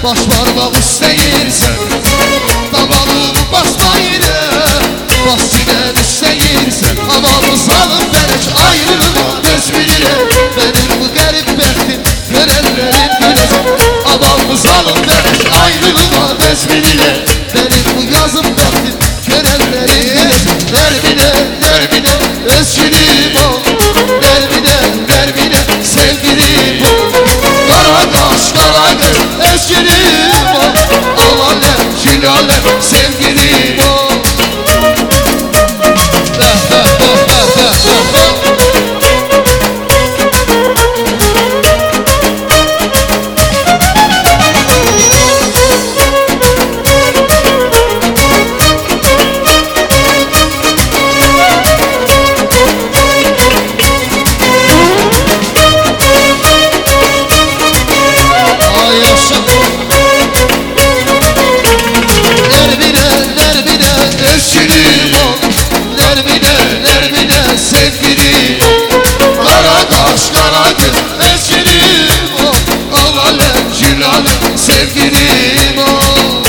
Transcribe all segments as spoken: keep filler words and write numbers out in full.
baş parmak istəyirsən Davalı basmayırı Bas sinə düşsəyirsən Havamı salıb bələk ayrılığa Göz bilirəm benim bu qərib bəxtim Görənlərin güləcək Havamı salıb bələk ayrılığa Göz bilirəm benim bu yazım bəxtim Görənlərin güləcək Dərminə, dərminə öz günüm ol Dərminə, dərminə sevgilim ol Qara qaş, qara göz öz günüm ol Alaləm, gülaləm sevgilim ol Sevgilim ol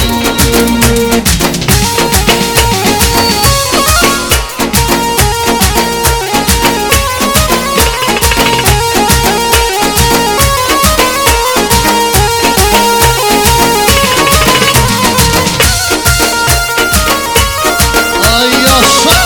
Ay yaşa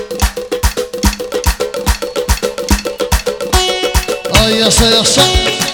Ay yaşa yaşa